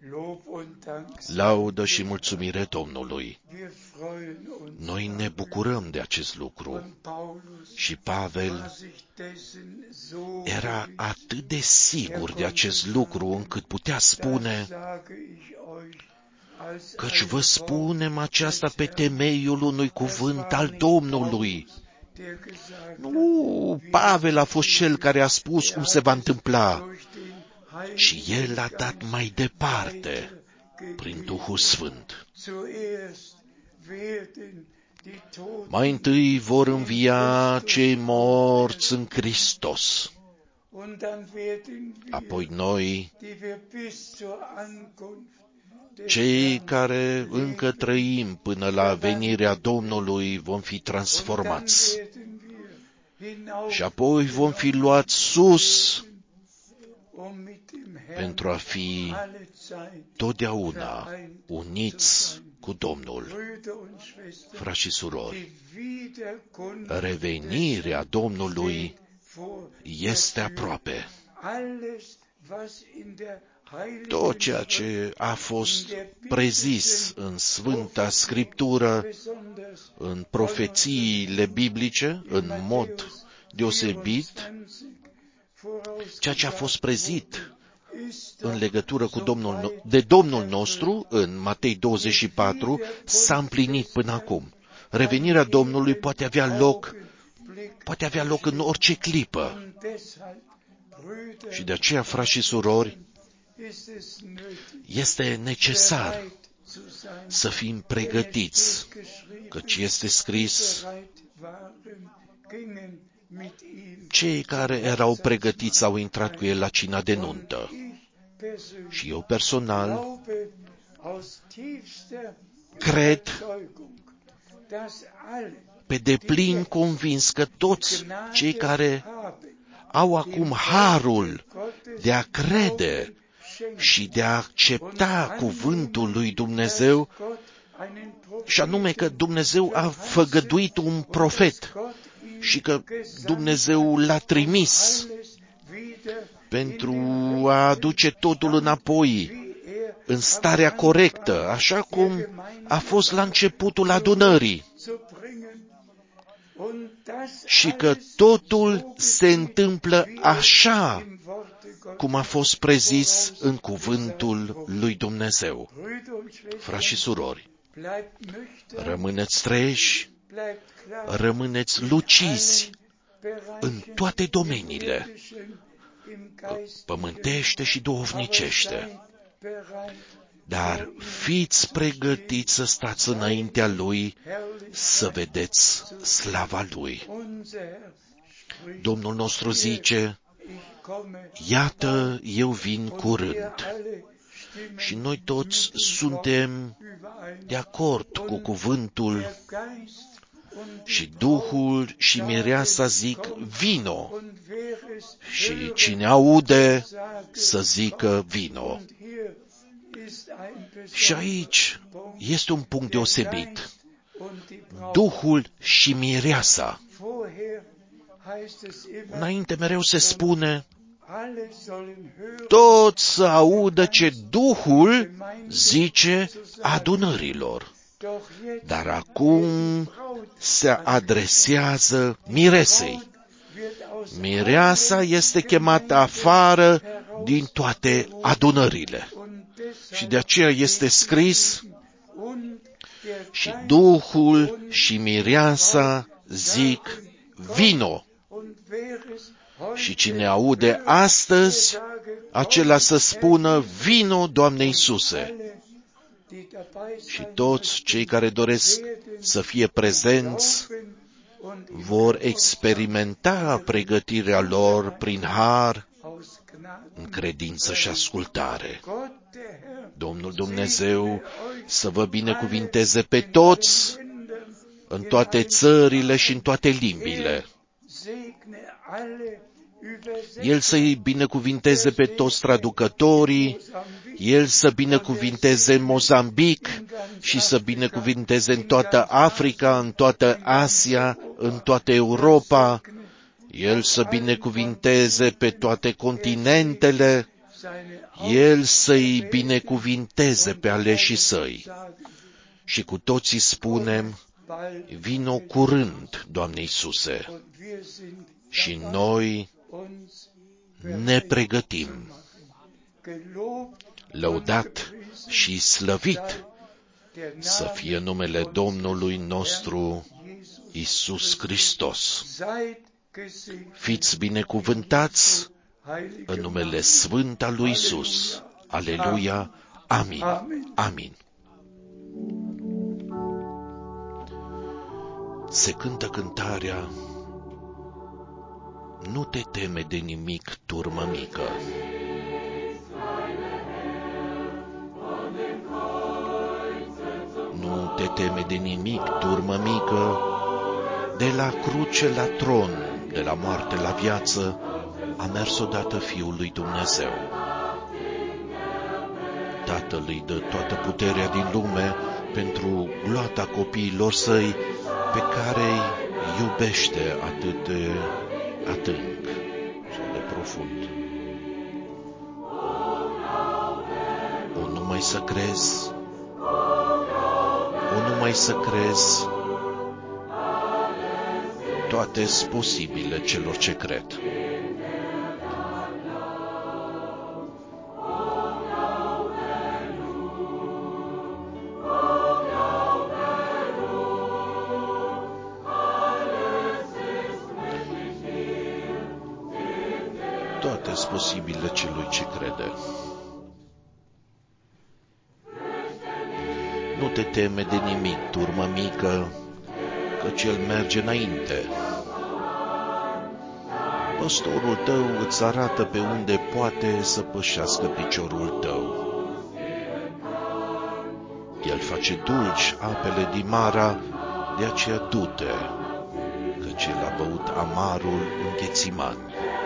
A: Laudă și mulțumire Domnului. Noi ne bucurăm de acest lucru. Și Pavel era atât de sigur de acest lucru încât putea spune: căci vă spunem aceasta pe temeiul unui cuvânt al Domnului. Nu, Pavel a fost cel care a spus cum se va întâmpla, și el a dat mai departe prin Duhul Sfânt. Mai întâi vor învia cei morți în Hristos. Apoi noi, cei care încă trăim până la venirea Domnului, vom fi transformați. Și apoi vom fi luați sus pentru a fi totdeauna uniți cu Domnul. Frați și surori, revenirea Domnului este aproape. Tot ceea ce a fost prezis în Sfânta Scriptură, în profețiile biblice, în mod deosebit, ceea ce a fost prezit în legătură cu Domnul nostru, în Matei 24, s-a împlinit până acum. Revenirea Domnului poate avea loc în orice clipă. Și de aceea, frați și surori, este necesar să fim pregătiți, căci este scris: cei care erau pregătiți au intrat cu el la cina de nuntă. Și eu personal cred pe deplin convins că toți cei care au acum harul de a crede și de a accepta cuvântul lui Dumnezeu, și anume că Dumnezeu a făgăduit un profet și că Dumnezeu l-a trimis pentru a aduce totul înapoi în starea corectă, așa cum a fost la începutul adunării. Și că totul se întâmplă așa cum a fost prezis în cuvântul lui Dumnezeu. Frați și surori, rămâneți treji, rămâneți lucizi în toate domeniile, pământește și duhovnicește, dar fiți pregătiți să stați înaintea Lui, să vedeți slava Lui. Domnul nostru zice, iată, eu vin curând. Și noi toți suntem de acord cu cuvântul și Duhul și Mireasa zic, vino. Și cine aude să zică, vino. Și aici este un punct deosebit. Duhul și Mireasa. Înainte mereu se spune, toți să audă ce Duhul zice adunărilor. Dar acum se adresează miresei. Mireasa este chemată afară din toate adunările. Și de aceea este scris, și Duhul și Mireasa zic, vino. Și cine aude astăzi, acela să spună, vino, Doamne Iisuse. Și toți cei care doresc să fie prezenți vor experimenta pregătirea lor prin har, în credință și ascultare. Domnul Dumnezeu să vă binecuvinteze pe toți, în toate țările și în toate limbile. El să-i binecuvinteze pe toți traducătorii, El să binecuvinteze în Mozambic și să binecuvinteze în toată Africa, în toată Asia, în toată Europa. El să binecuvinteze pe toate continentele, El să-i binecuvinteze pe aleșii săi. Și cu toții spunem, vino curând, Doamne Iisuse. Și noi ne pregătim. Lăudat și slăvit să fie numele Domnului nostru Iisus Hristos. Fiți binecuvântați în numele Sfânt al lui Iisus. Aleluia! Amin! Amin! Se cântă cântarea, nu te teme de nimic, turmă mică. Nu te teme de nimic, turmă mică, de la cruce la tron, de la moarte la viață, a mers odată Fiul lui Dumnezeu. Tatăl îi dă toată puterea din lume pentru gloata copiilor săi, pe care îi iubește atât de adânc sau de profund. O numai să crezi, o numai să crezi, toate-s posibile celor ce cred. Toate-s posibile celui ce crede. Nu te teme de nimic, turmă mică, căci El merge înainte. Păstorul tău îți arată pe unde poate să pășească piciorul tău. El face dulci apele din Mara, de aceea du-te, căci el a băut amarul în Ghețiman.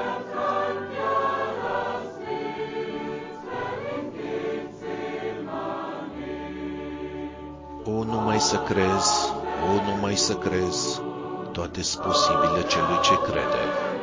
A: O, numai să crezi, o, numai să crezi, toate-s posibile celui ce crede.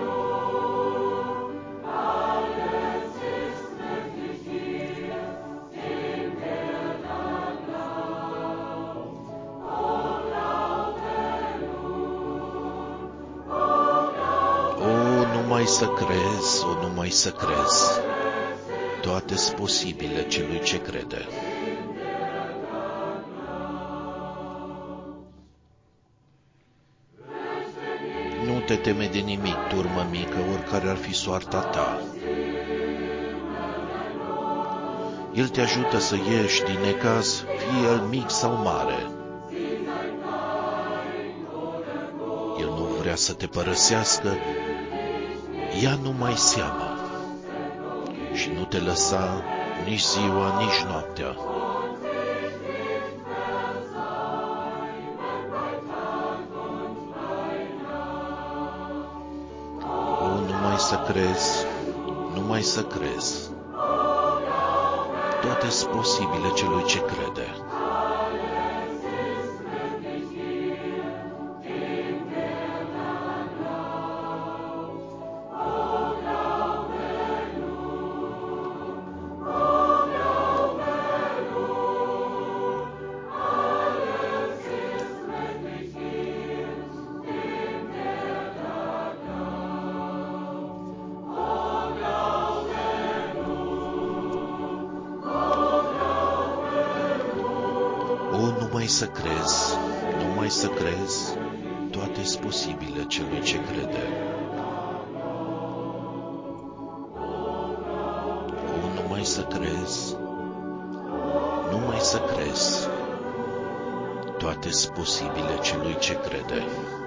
A: O, numai să crezi, o, numai să crezi, toate-s posibile celui ce crede. Nu te teme de nimic, turmă mică, oricare ar fi soarta ta. El te ajută să ieși din necaz, fie el mic sau mare. El nu vrea să te părăsească, ia numai seama și nu te lăsa nici ziua, nici noaptea. O, numai să crezi, numai să crezi, toate-s posibile celui ce crede. O, numai să crezi, numai să crezi, toate-s posibile celui ce crede. O, numai să crezi, numai să crezi, toate-s posibile celui ce crede.